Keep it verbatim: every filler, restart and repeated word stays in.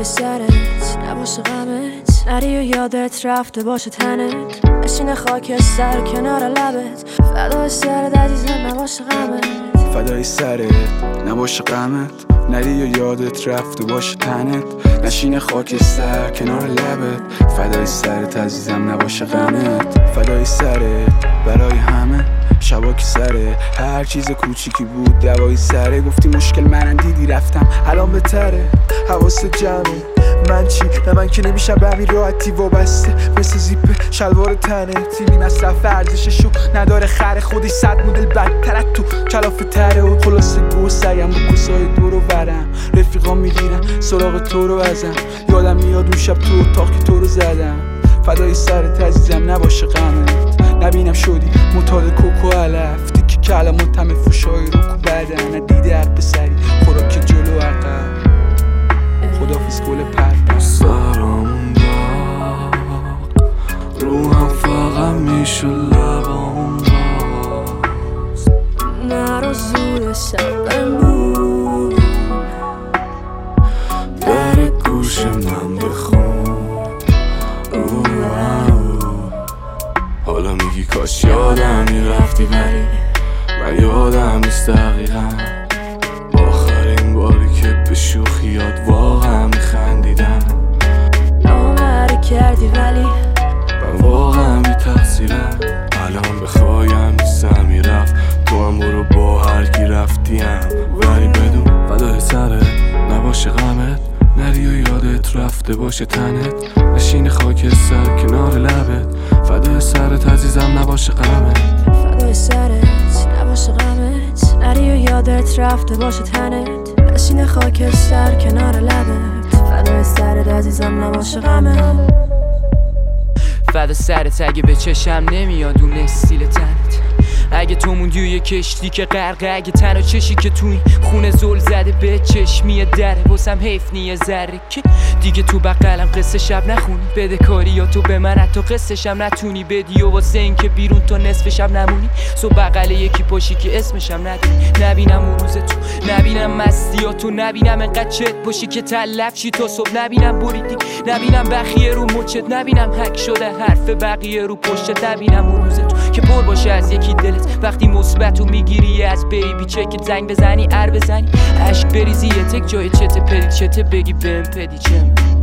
سرت نباشه غمت، نری و یادت رفته باشه تنت، نشینه خاک سر کنار لبت، فدای سرت عزیزم نباشه غمت، فدای سرت نباشه غمت، نری و یادت رفته باشه تنت، نشینه خاک سر کنار لبت، فدای سرت عزیزم نباشه غمت، فدای سرت برای همه شبا که سره هر چیز کوچیکی بود دوای سره، گفتی مشکل منم دیدی رفتم الان بهتره، حواست جمعه من چی؟ نه من که نمیشم به همین راحتی وابسته مثل زیپ شلوار تنه، تیمی مصرف ارزششو نداره خره، خودش صد مدل بدترت تو کلافه تره، و خلاصه گو سعیم با کسای دور و برم، رفیقام میگیرن سراغ تو رو ازم، یادم میاد اون شب تو اتاق که تو رو زدم، فدای سرت عزیزم نباشه غمت، نبینم شدی معتاد کوکو علف، تیکی کلمات همه فوشای رو کو بدن، ندیده حق پسری خوراک جلو عقب، خدافیز گل پر سرم داغ روحم فقط میشه لبام باز، نرو زود شب بمون در گوش من بخون، حالا میگی کاش یادم میرفتی ولی من یادم نیست دقیقا، آخرین باری که به شوخیات واقعا میخندیدم، نامره کردی ولی من واقعا بی تقصیرم، الان بخوایم نیستم میرفت، تو هم برو با هر کی رفتیم، ولی بدون فدای سرت نباشه غمت، نری و یادت رفته باشه تنت، نشین خاک سر کنار لبت، فدای سرت عزیزم نباشه غمت، فدای سرت نباشه غمت، نری و یادت رفته باشه تنت، نشین خاک سر کنار لبت، فدای سرت عزیزم نباشه غمت، فدا سرت اگه به چشم نمیاد اون استیل تنت، اگه تو موندی و یه کشتی که غرقه، اگه تنها چشی که تو این خونه زل زده به چشمی دره، واسم حیف نیه ذره که دیگه تو بغلم قصه شب نخونی، بده کاری یا تو به من حتی قصه شب نتونی بدی، و واسه این که بیرون تا نصف شب نمونی، سو بغل یکی پاشی که اسمشم ندونی، نبینم اون روز تو، نبینم مستیاتو، نبینم انقدر چت باشی که تلف چی تا صبح، نبینم بریدی، نبینم بخیه رو مچت، نبینم حک شده حرف بقیه رو پشتت، نبینم اون روز تو که پر باشه از یکی دلت، وقتی مثبتو میگیری از بیبی چک زنگ بزنی ار بزنی، عشق بریزی یه تک جای چته پدی چته بگی بهم پدی چم